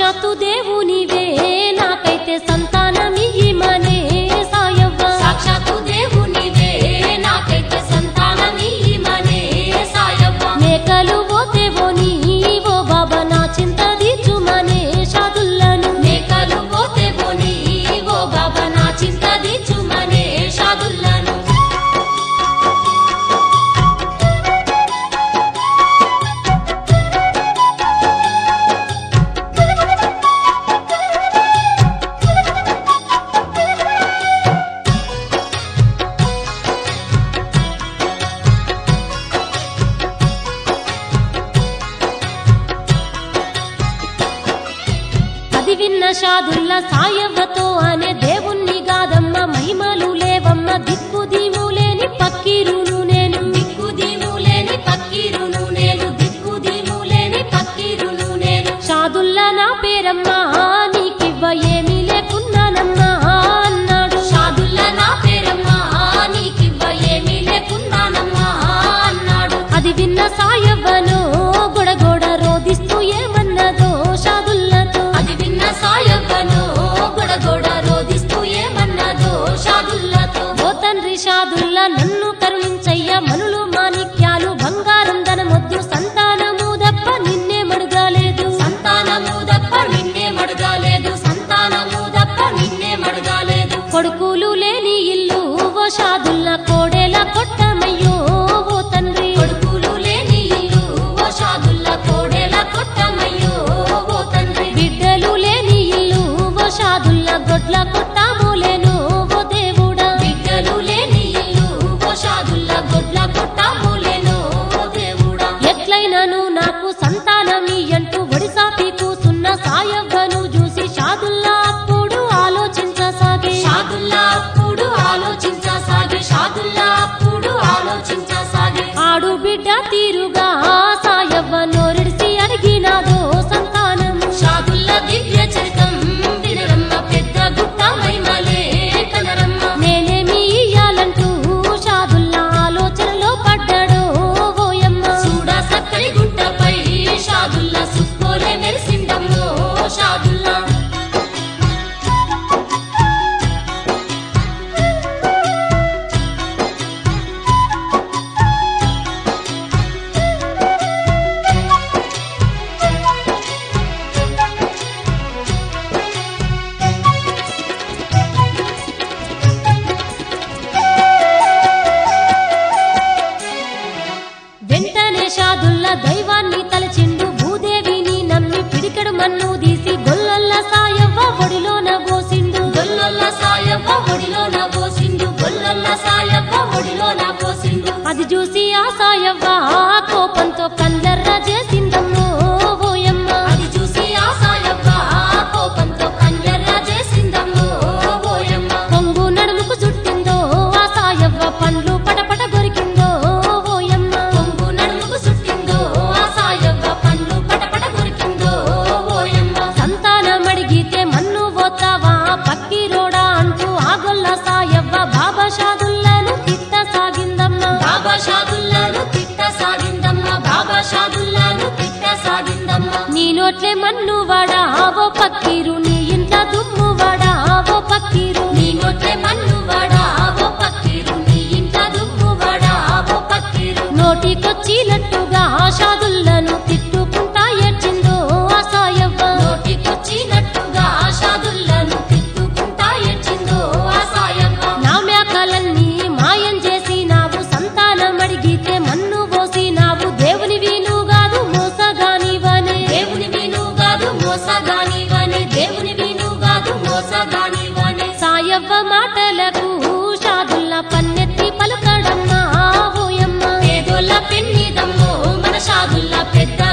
సాక్షాత్తు దేవునివే నాకైతే సంతానమియ్యిమనే సాయవ్వ సాక్షాత్తు దేవునివే నాకైతే సంతానమియ్యిమనే సాయవ్వ మేకలు పోతేవో నీవో బాబా నా చింత తీర్చుమనే షాదుల్లను మేకలు పోతేవో నీవో బాబా నా చింత తీర్చుమనే షాదుల్లను అది విన్న షాదుల్లా సాయవ్వతో అనే దేవుణ్ణి గాదమ్మ మహిమలు లేవమ్మ దిక్కు దీములేని పక్కీరును నేను దిక్కు దీములేని పక్కీరును నేను దిక్కు దీములేని పక్కీరును నేను షాదుల్లా నా పేరమ్మా నీకివ్వ ఏమీ లేకున్నానమ్మా అన్నాడు షాదుల్లా నా పేరమ్మా నీకివ్వ ఏమీ లేకున్నానమ్మా అన్నాడు అది విన్న సాయవ్వను గొడగొడ రోదిస్తూ ఏమన్నదో షాదుల్లతో అది విన్న సాయవ్వను గొడగొడ రోదిస్తూ ఏమన్నదో షాదుల్లతో ఓ తండ్రి షాదుల్లా నన్ను కరుణించయ్య మనులు మాణిక్యాలు బంగారం ధనమొద్దు సంతానము దప్ప నిన్నే మడుగాలేదు సంతానము దప్ప నిన్నే మడగాలేదు సంతానము దప్ప నిన్నే మడగాలేదు కొడుకులు లేని ఇల్లు ఓ షాదుల్లా కోడేల కొట్టమయ్యో ఓ తండ్రి కొడుకులు లేని ఇల్లు ఓ షాదుల్లా కోడెల కొట్టమయ్యో ఓ తండ్రి బిడ్డలు లేని ఇల్లు ఓ షాదుల్లా గొడ్ల కొట్టాములేను ఓ దేవుడా బిడ్డలు లేని ఇల్లు ఓ షాదుల్లా గొడ్ల కొట్టాములేను ఓ దేవుడా ఎట్లయినను నాకు సంతానమి అంటూ ఒడిసాపి కూసున్న సాయవ్వను చూసి షాదుల్లా అప్పుడు ఆలోచించసాగే షాదుల్లా అప్పుడు ఆలోచించసాగే షాదుల్లా అప్పుడు ఆలోచించసాగే ఆడు బిడ్డ తీరుగా సాయవ్వ నోరిడిసి అడిగినాదో సంతానము షాదుల్లా దివ్య చరితం వినరమ్మ పెద్ద గుట్ట మైమలే కనరమ్మ నేనేమి ఇయ్యాలంటూ షాదుల్లా ఆలోచనలో పడ్డాడో ఓయమ్మ చూడ సక్కని గుట్టపై షాదుల్లా సుక్కోలే మెరిసిండమ్మో షాదుల్లా వెంటనే షాదుల్లా దైవాన్ని తలచిండు భూదేవిని నమ్మి పిడికెడు మన్ను తీసి గొల్లొల్ల సాయవ్వ ఒడిలోన పోసిండు గొల్లొల్ల సాయవ్వ ఒడిలోన పోసిండు గొల్లొల్ల సాయవ్వ ఒడిలోన పోసిండు అది చూసి ఆ సాయవ్వ కోపంతో కందర్ర చేసిందమ్మో ఓయమ్మ అది చూసి ఆ సాయవ్వ కోపంతో కన్నెర్ర చేసిందమ్మో ఓయమ్మ కొంగు నడుముకు చుట్టిందో ఆ సాయవ్వ పండ్లు పటపట గొరికిందో ఓయమ్మ కొంగు నడుముకు చుట్టిందో ఆ సాయవ్వ పండ్లు పటపట కొరికిందో ఓయమ్మ సంతానం అడిగితే మన్ను పోతావా పక్కిరోడా అంటూ ఆగొల్ల సాయవ్వ బాబా షాదుల్లను తిట్టసాగిందమ్మ బాబా షాదుల్లాను తిట్టసాగిందమ్మ బాబా షాదుల్లాను తిట్టసాగిందమ్మ నీ నోట్లే మన్ను వాడా ఓ పక్కీరు నీ ఇంట దుమ్ము వాడా ఓ పక్కీరు నీ నోట్లే మన్ను వాడా ఓ పక్కీరు నీ ఇంట దుమ్ము వాడా ఓ పక్కీరు నోటికొచ్చినట్టుగా షాదుల్లను తిట్టుకుంటా ఏడ్చిందో ఆ సాయవ్వ నోటికొచ్చినట్టుగా షాదుల్లను తిట్టుకుంటా ఏడ్చిందో ఆ సాయవ్వ నా మేకలన్నీ మాయం చేసి నావు సంతానం అడిగితే మన్ను పోసి నావు దేవుని వీను కాదు మోసగానివనే దేవుని విను కాదు మోసగానివనే దేవుని విను కాదు మోసగానివనే సాయవ్వ మాటలకు షాదుల్లా పన్నెత్తి పలుకడమ్మా ఓయమ్మ పేదోళ్ళ పెన్నిదమ్మో మన షాదుల్లా పెద్ద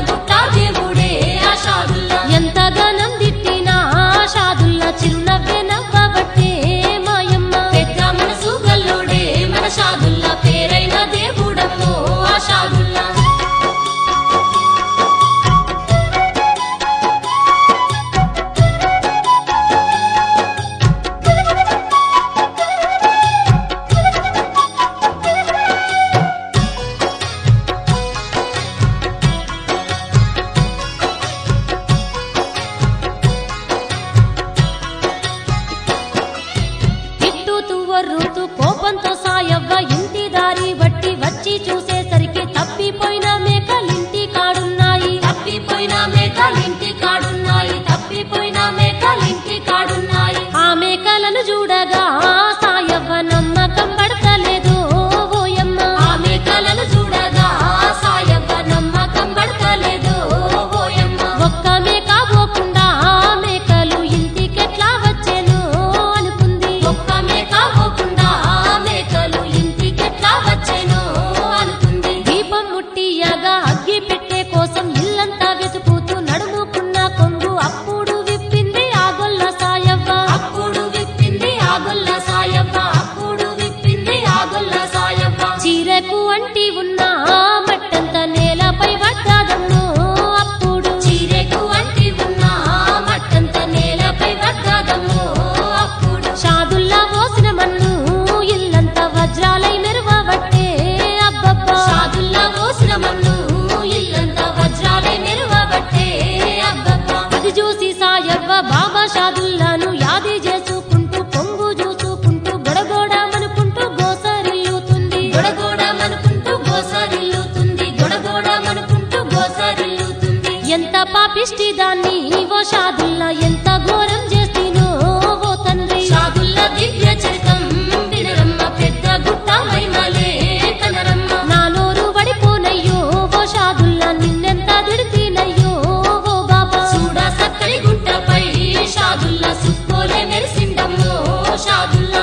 మేకలింటి కాడున్నాయి, తప్పిపోయిన మేకలింటి కాడున్నాయి. ఆ మేకలను చూడగా సాయవ్వ నమ్మకం పడతలేదు ఓయమ్మ. ఆ మేకలను చూడగా సాయవ్వ నమ్మకం పడతలేదు ఓయమ్మ. ఒక్క మేక పోకుండా మేకలు ఇంటికెట్లా వచ్చేను అనుకుంది. ఒక్క మేక పోకుండా మేకలు ఇంటికెట్లా వచ్చేనో అనుకుంది. దీపం ముట్టియగా అగ్గి పెట్టే కోసం ఇల్లంతా వెతుకుతూ నడుముకున్న కొంగు అప్పుడు విప్పింది ఆ గొల్ల సాయవ్వ. అప్పుడు విప్పింది ఆ గొల్ల సాయవ్వ, అప్పుడు విప్పింది ఆ గొల్ల సాయవ్వ. చీరకు అంటి ఉన్న మట్టంత నేలపై పడ్డాదమ్మో అప్పుడు. చీరెకు అంటి ఉన్న మట్టంత నేలపై పడ్డాదమ్మో అప్పుడు. షాదుల్లా పోసిన మన్ను ఇల్లంతా వజ్రాలై మెరువబట్టే అబ్బబ్బా. షాదుల్లా పోసిన మన్ను ఇల్లంతా వజ్రాలై మెరువబట్టే అబ్బబ్బా. అది చూసి సాయవ్వ బాబా షాదుల్లాను యాది చేసుకుంటూ పొంగు చూసుకుంటూ గొడగొడమనుకుంటూ గోసరిల్లుతుంది. గొడగొడమనుకుంటూ గోసరిల్లుతుంది, గొడగొడమనుకుంటూ గోసరిల్లుతుంది. ఎంత పాపిష్టి దాన్ని ఓ షాదుల్లా, ఎంత ఘోరం చేసినో ఓ తండ్రి. షాదుల్లా దివ్య చరితం వినరమ్మ, పెద్ద గుట్ట మైమలే కనరమ్మ. నా నోరు వడిపోనయ్యో ఓ షాదుల్లా, నిన్నెంత దిడితీనయ్యో ఓ బాబా. చూడ సక్కని గుట్టపై షాదుల్లా సుక్కోలే మెరిసిండమ్మో షాదుల్లా.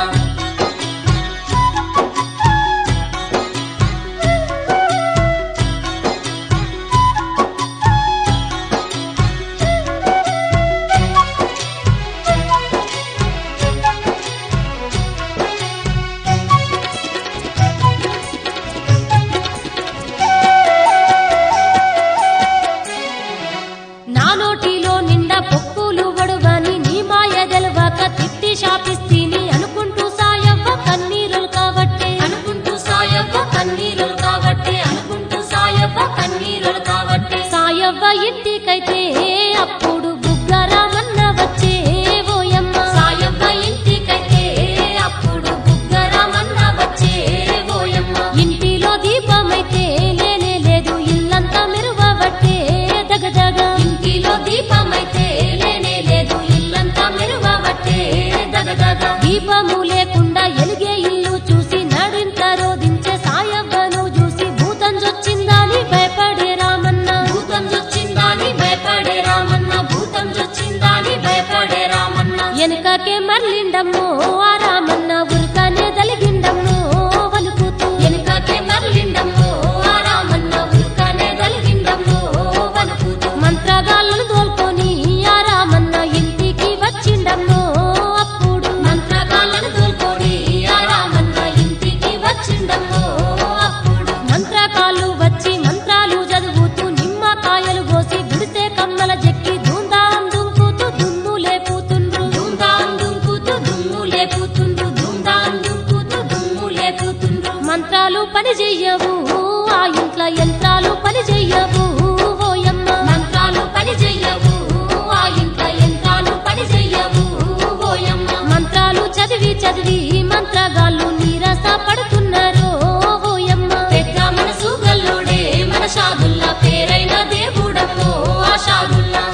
నా నోటిలో నిండా పొక్కులు వడువని నీ మాయ గెలవాక తిట్టి శాపిస్తీని అనుకుంటూ సాయవ్వ కన్నీరులు కాబట్టే. అనుకుంటూ సాయవ్వ కన్నీరులు కాబట్టే, అనుకుంటూ సాయవ్వ కన్నీరులు కాబట్టే. సాయవ్వ ఇంటికైతే అప్పుడు బుగ్గరామన్న వచ్చే ఓయమ్మ. సాయవ్వ ఇంటికైతే అప్పుడు బుగ్గరామన్న వచ్చే ఓయమ్మ. ఇంటిలో దీపమైతే లేనే లేదు, ఇల్లంతా మెరువబట్టే దగదగ. ఇంటిలో దీపమైతే లేనే లేదు, ఇల్లంతా మెరువబట్టే దగదగ. దీపము లేకుండా ఎలిగే ఇల్లు చూసి నడింత రోధించే సాయవ్వను చూసి భూతం జొచ్చిందని భయపడే రామన్న. భూతం జొచ్చిందాని భయపడే రామన్న, భూతం జొచ్చిందాని భయపడే రామన్న. వెనుకకే మర్లిండమ్మో ఆ రామన్న, ఉరకనే దలిగిండమ్మో వలుకుతూ. వెనుకకే మరలిండమ్మో ఆ రామన్న, ఉరకనే దలిగిండమ్మో వణుకుతూ. మంత్రగాళ్ళను తోల్కొని ఆ రామన్న ఇంటికి వచ్చిండమ్మో అప్పుడు. మంత్రగాళ్ళను తోల్కొని ఆ రామన్న ఇంటికి వచ్చిండమ్మో అప్పుడు. మంత్రకాళ్ళు వచ్చి మంత్రాలు చదువుతూ నిమ్మకాయలు కోసి గుడిసే కమ్మల చెక్కి ధూంధాం దుంకుతూ దుమ్ము లేపుతుండ్రు. ధూంధాం దుంకుతూ దుమ్ము లేపుతుండ్రు, ధూంధాం దుంకుతూ దుమ్ము లేపుతుండ్రు. మంత్రాలు పని చెయ్యవు ఆ ఇంట్లో, యంత్రాలు పని చెయ్యవు ఓయమ్మ. మంత్రాలు పని చెయ్యవు ఆ ఇంట్లో, యంత్రాలు పని చెయ్యవు ఓయమ్మ. మంత్రాలు చదివి చదివి మంత్రగాళ్ళు నీరస పడుతున్నారు ఓయమ్మ. పెద్ద మనసు గల్లోడే మన షాదుల్లా, పేరైన దేవుడమ్మో ఆ షాదుల్లా.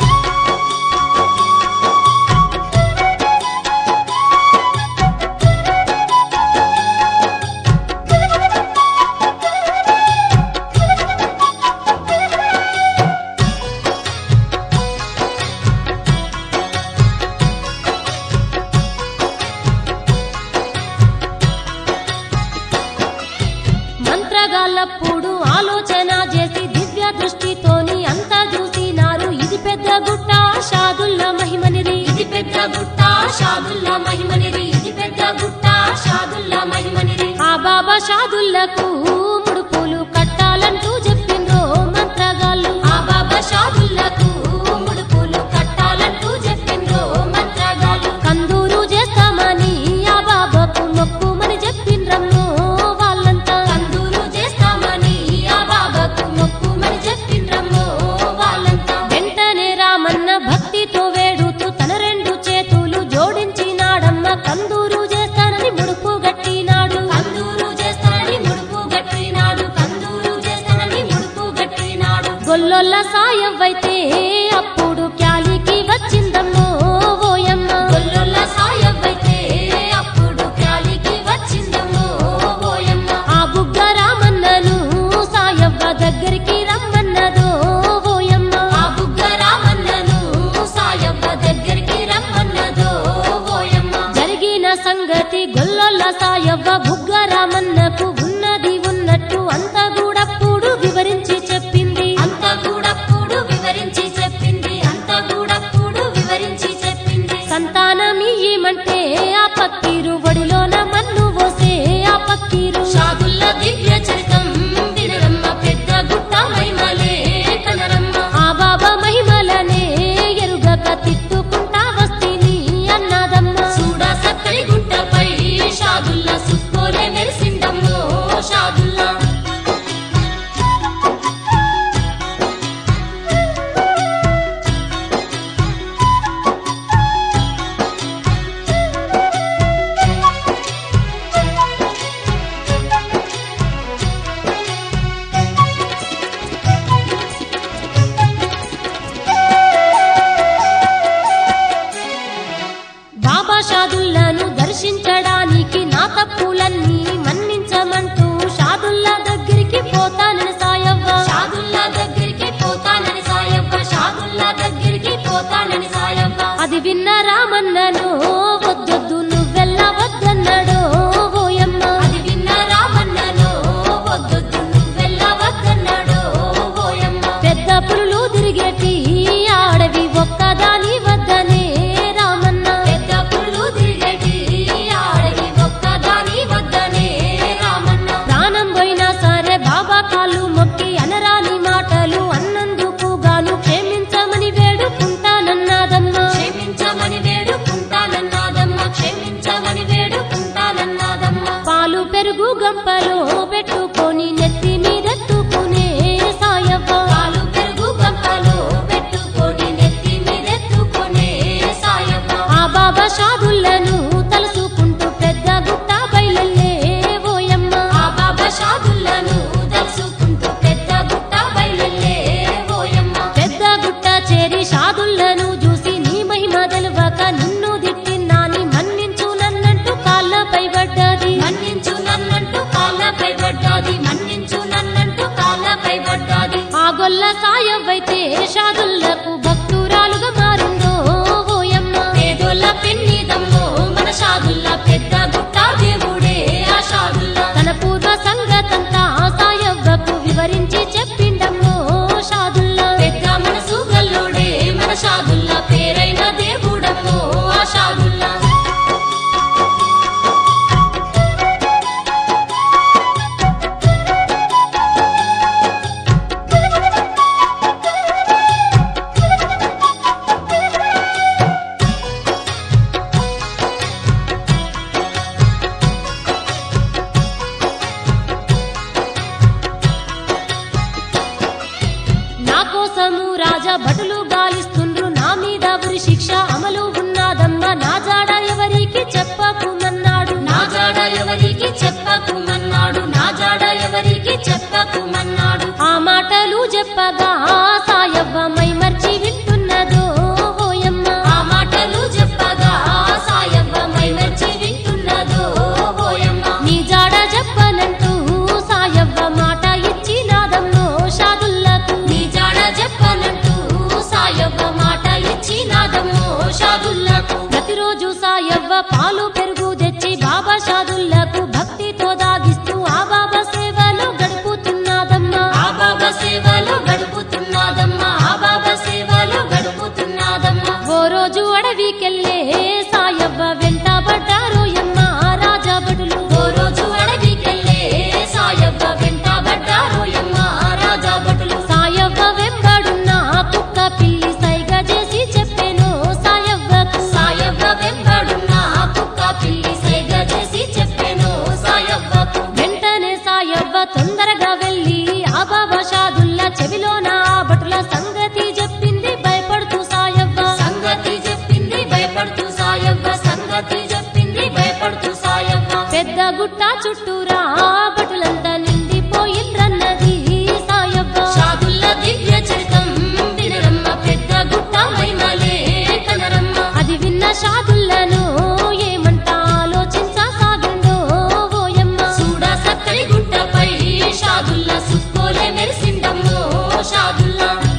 మంత్రగాళ్ళప్పుడు ఆలోచన చేసి దివ్య దృష్టితోని అంతా చూసినారు. ఇది పెద్ద గుట్ట షాదుల్లా మహిమనిరి. ఇది పెద్ద గుట్ట షాదుల్లా మహిమనిరి, ఇది పెద్ద గుట్ట షాదుల్లా మహిమనిరి. ఆ బాబా షాదుల్లకు ముడుపులు కట్టాలంటూ చెప్పిండ్రో మంత్రగాళ్ళు. ఆ బాబా షాదుల్లకు ముడుపులు కట్టాలంటూ చెప్పిండ్రో మంత్రగాళ్ళు. కందూరు చేస్తామని ఆ బాబాకు మొక్కుమని చెప్పిండ్రమ్మో వాళ్ళంతా. కందూరు చేస్తామని ఆ బాబాకు మొక్కుమని చెప్పిండ్రమ్మో వాళ్ళంతా. వెంటనే రామన్న భక్తితో వేడుతూ తన రెండు చేతులు జోడించినాడమ్మ. కందూరు చేస్తానని ముడుపు గట్టినాడు. కందూరు చేస్తానని ముడుపు గట్టినాడు, కందూరు చేస్తానని ముడుపు గట్టినాడు. గొల్లొల్ల సాయవ్వైతే పోతానని సాయవ్వ అది విన్న రామన్నను వద్దొద్దు నువ్వెళ్ళవద్దన్నాడు ఓయమ్మ. అది విన్న రామన్నను వద్దొద్దు నువ్వెళ్ళవద్దన్నాడు ఓయమ్మ. పెద్ద పులులు తిరిగేటి ఆడవి ఒక్కదాని వద్దనే రామన్న. పెద్ద పుల్లు తిరిగేటి ఆడవి ఒక్కదాని వద్దనే రామన్న. ప్రాణం పోయినా సరే బాబా కాళ్ళు మొక్కి అనరాని మాటలు అన్నందుకు గాను క్షమించమని వేడుకుంటానన్నాదమ్మా. క్షమించమని వేడుకుంటానన్నాదమ్మ క్షమించమని వేడుకుంటానన్నాదమ్మ. పాలు పెరుగు గంపలో పెట్టుకొని నెత్తి మీదెత్తుకునే సాయవ్వ. పాలు పెరుగు గంపలో పెట్టుకొని నెత్తి మీదెత్తుకొనే సాయవ్వ. ఆ బాబా షాదులను తలుసుకుంటూ పెద్ద గుట్ట బయలెల్లే ఓయమ్మ. ఆ బాబా షాదులను తలుసుకుంటూ పెద్ద గుట్ట బయలెల్లే ఓయమ్మ. పెద్ద గుట్ట చేరి షాదులను చూసి నీ మహిమ తెలవక నిన్ను దిట్టిన్నాని మన్నించు నన్నంటూ కాళ్ళపై పడ్డది. మన్నించు నన్నంటూ కాళ్ళపై పడ్డాది మన్నించు నన్నంటూ కాళ్ళపై పడ్డాది. ఆ గొల్ల సాయవ్వైతే షాదులకు భక్తురాలుగా మారిందో ఓయమ్మ. పేదోళ్ళ పెన్నిదమ్మో మన షాదుల్ల పెద్ద గుట్ట దేవుడే ఆ షాదుల్ల. తన పూర్వ సంగతంతా సాయవ్వకు వివరించి చెప్పిండమ్మో షాదుల్లా. పెద్ద మనసు గల్లోడే మన షాదుల్ల పేరైన దేవుడమ్మో ఆ షాదుల్ల. నా కోసము రాజా భటులు గాలిస్తుండ్రు నా మీద ఉరి శిక్ష అమలు ఉన్నదమ్మా. నా జాడ ఎవరికి చెప్పకుమన్నాడు. నా జాడ ఎవరికి చెప్పకుమన్నాడు నా జాడ ఎవరికి చెప్పకుమన్నాడు. ఆ మాటలు చెప్పగా సాయవ్వ మైమర్చి వింటున్నదో ఓయమ్మ. ఆ మాటలు చెప్పగా సాయవ్వ మైమర్చి వింటున్నదో ఓయమ్మ. నీ జాడ చెప్పనంటూ సాయవ్వ మాట ఇచ్చినాదమ్మో షాదుల్లకు. నీ జాడ చెప్పనంటూ సాయవ్వ మాట ఇచ్చినాదమ్మో షాదుల్లకు. ప్రతిరోజు సాయవ్వ పాలు పెరుగు తెచ్చి బాబా షాదుల్లకు భక్తితో దాగిస్తూ ఆ బాబా సేవలో గడుపుతున్నదమ్మా. ఆ బాబా సేవలో గడుపుతున్నదమ్మా ఆ బాబా సేవలో గడుపుతున్నదమ్మా. ఓ రోజు అడవికెళ్ళే సాయవ్వ వెంటబడ్డారు యమ్మ రాజా భటులు. ఓ రోజు అడవికెళ్ళే సాయవ్వ వెంటబడ్డారోయమ్మ రాజా భటులు. సాయవ్వ వెంబడున్న కుక్క పిల్లి సైగ చేసి చెప్పెను సాయవ్వకు. సాయవ్వ వెంబడున్న కుక్క పిల్లి సైగ చేసి చెప్పెను సాయవ్వకు. వెంటనే సాయవ్వ తొందరగా వెళ్ళి ఆ బాబా షాదుల్లా చెవిలోన ఆ భటుల సంగతి చెప్పింది భయపడుతూ సాయవ్వ. సంగతి చెప్పింది భయపడుతూ సాయవ్వ సంగతి చెప్పింది భయపడుతూ సాయవ్వ. పెద్ద గుట్ట చుట్టూరా భటులంతా నిండిపోయిండ్రన్నది సాయవ్వ. షాదుల్ల దివ్య చరితం వినరమ్మ పెద్ద గుట్ట మైమలే కనరమ్మ. అది విన్న షాదుల్లను ఏమంట ఆలోచించసాగిందో ఓయమ్మ. చూడా సక్కని గుట్టపై షాదుల్ల సుక్కోలే మెరిసిండమ్మో షాదుల్ల.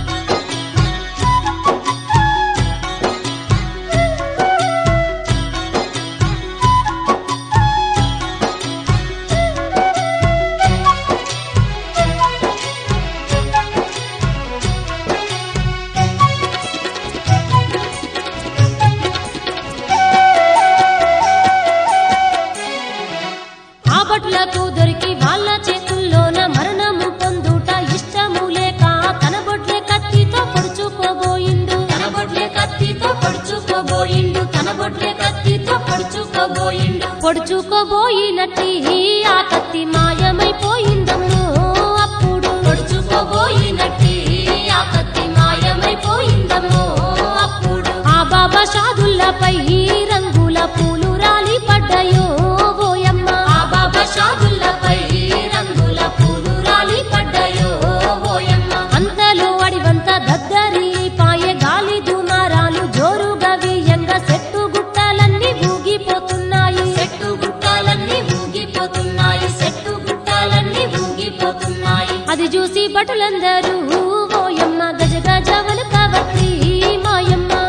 ఆ భటులకు దొరికి వాళ్ళ చేతుల్లోన మరణము పొందుట ఇష్టము లేక తన బొడ్లే కత్తితో పొడుచుకోబోయిండు. తన బొడ్లే కత్తితో పొడుచుకోబోయిండు తన బొడ్లే కత్తితో పొడుచుకోబోయిండు. పొడుచుకోబోయినట్టి ఆ కత్తి మాయమైపోయిందమ్మో అప్పుడు. పొడుచుకోబోయినట్టి ఆ కత్తి మాయమైపోయిందమ్మో అప్పుడు. ఆ బాబా షాదుల్లపై రంగుల పూలు రాలి పడ్డాయో ఓయమ్మ. ఆ బాబా షాదుల్లపై రంగుల పూలు రాలి పడ్డాయో ఓయమ్మ. అంతలో అడివంతా దద్దరిల్లిపాయే గాలి దుమారాలు జోరుగా వీయంగా చెట్టు గుట్టలన్నీ ఊగిపోతున్నాయి. చెట్టు గుట్టాలన్నీ ఊగిపోతున్నాయి చెట్టు గుట్టాలన్నీ ఊగిపోతున్నాయి. అది చూసి భటులందరూ ఓయమ్మ గజ గజ వణుకవట్టి మాయమ్మ.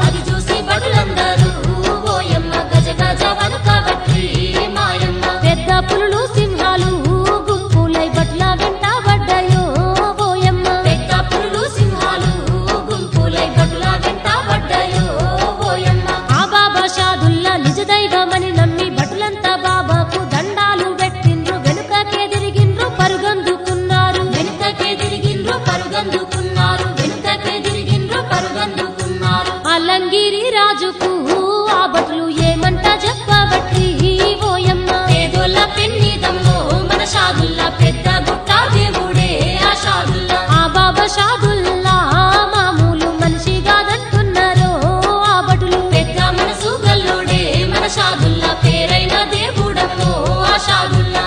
గిరి రాజుకు ఆ భటులు ఏమంట చెప్పబట్టి ఓయమ్మ పేదోళ్ళ పెన్నిదమ్మో మన షాదుల్లా పెద్ద గుట్ట దేవుడే ఆ షాదుల్లా ఆ బాబా షాదుల్లా మామూలు మనిషి కాదంటున్నారో ఆ భటులు పెద్ద మనసు గల్లోడే మన షాదుల్లా పేరైన దేవుడమ్మో ఆ షాదుల్లా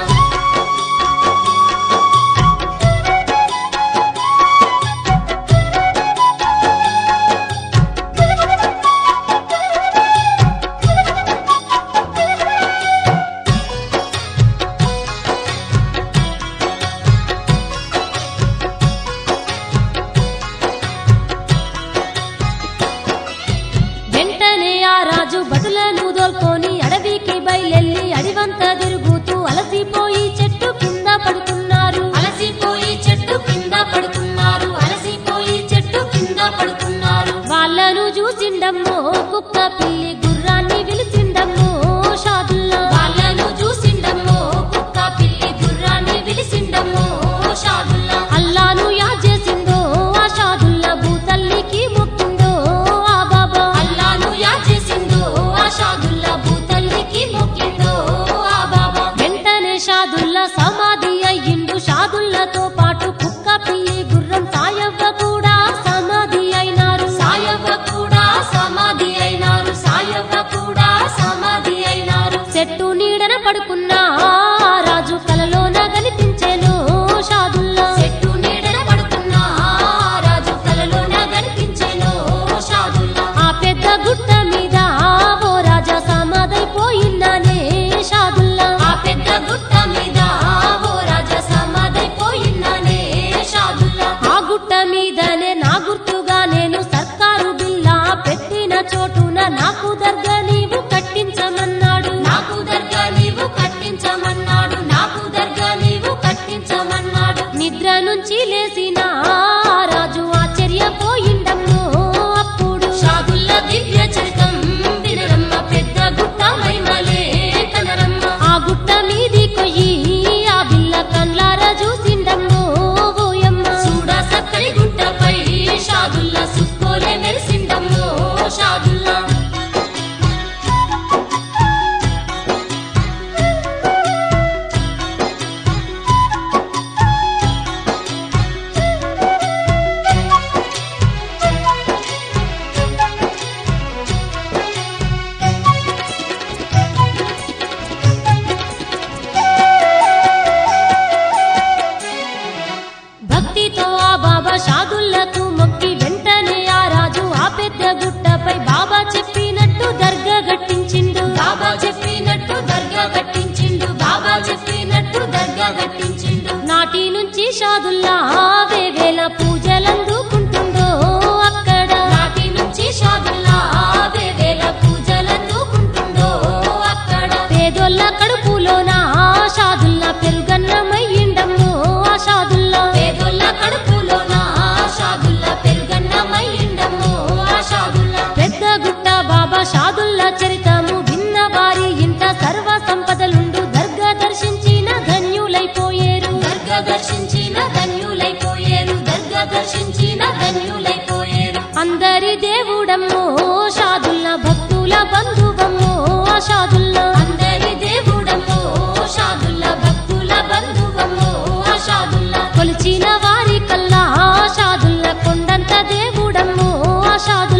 వెంటనే ఆ రాజు భటులను దోల్కొని అడవికి బయలెల్లి అడివంతా తిరుగుతూ అలసిపోయి చెట్టు కింద పడుకున్నారు అలసిపోయి చెట్టు కింద పడుకున్నారు అలసిపోయి చెట్టు కింద పడుకున్నారు వాళ్ళను చూసిండమ్మో కుక్క పిల్లి గుర్రాన్ని విలిచిండమ్మో షాదుల్లా వాళ్ళను చూసిండమ్మో కుక్క పిల్లి గుర్రాన్ని విలిసిండమ్మో షాదుల్లా అల్లాను యాద్ చేసిందో ఆ షాదుల్లా భూతల్లికి మొక్కిందో ఆ బాబా అల్లాను యాద్ చేసిందో ఆ షాదుల్లా భూతల్లికి మొక్కిందో ఆ బాబా వెంటనే షాదుల్లా సమాధి అయ్యిండు షాదుల్లతో పాటు కుక్క పిల్లి గుర్రం సాయవ్వ కూడా సమాధి అయినారు సాయవ్వ కూడా సమాధి అయినారు సాయవ్వ కూడా సమాధి అయినారు చెట్టు నీడన పడుకున్న ఆ రాజు కలలోన కనిపించెను షాదుల్లా చెట్టు నీడన పడుకున్న ఆ రాజు కలలోన కనిపించెను షాదుల్లా ఆ పెద్ద గుట్ట మీద ఓ రాజా సమాధైపోయిన్నానే షాదుల్లా ఆ పెద్ద గుట్ట మీద ఓ రాజా సమాధైపోయినానే షాదుల్లా ఆ గుట్ట మీదనే నా గుర్తుగా నేను సర్కారు బిల్లా పెట్టిన చోటున నాకు దర్గా నీవు కట్టించమన్నాడు నాకు దర్గా నీవు కట్టించమన్నాడు నాకు దర్గా నీవు కట్టించమన్నాడు నిద్ర నుంచి లేసిన ఆ రాజు ఆశ్చర్యపోయిండమ్మో అప్పుడు షాదుల్లా దివ్య చరితం వినరమ్మ పెద్ద గుట్ట మైమలే కనరమ్మ ఆ గుట్ట మీది కొయ్యి ఆ బిల్ల కండ్లార చూసిండమ్మో ఓయమ్మ చూడా సక్కని గుట్టపై షాదుల్లా సుక్కోలే మెరిసిండమ్మో షాదుల్లా భక్తితో ఆ బాబా షాదుల్లకు మొక్కి వెంటనే ఆ రాజు ఆ పెద్ద గుట్టపై బాబా చెప్పినట్టు దర్గా కట్టించిండు బాబా చెప్పినట్టు దర్గా కట్టించిండు బాబా చెప్పినట్టు దర్గా కట్టించిండు నాటి నుంచి షాదుల్లా వేవేల పూజలందుకుంటుందో అక్కడ నాటి నుంచి షాదుల్లా వేవేల పూజలందుకుంటుండో అక్కడ పేదోళ్ళ కడుపులోన ఆ షాదుల్లా పెరుగన్నమయ్యిండమ్మో ఆ షాదుల్లా పేదోళ్ళ కడుపులోన షాదుల్లా పెరుగన్నమయ్యిండమ్మో ఆ షాదుల్లా పెద్ద గుట్ట బాబా షాదుల్లా చరితము విన్న వారి ఇంట సర్వ సంపదలుండు దర్గా దర్శించిన ధన్యులైపోయేరు దర్గా దర్శించిన ధన్యులైపోయేరు దర్గా దర్శించిన ధన్యులైపోయేరు అందరి దేవుడమ్మో షాదుల్లా భక్తుల బంధువమ్మో ఆ షాదుల్లా అందరి దేవుడమ్మో షాదుల్లా భక్తుల బంధువమ్మో ఆ షాదుల్లా కొలిచిన వారి కల్లా ఆ షాదుల్లా కొండంత దేవుడమ్మో ఆ షాదుల్లా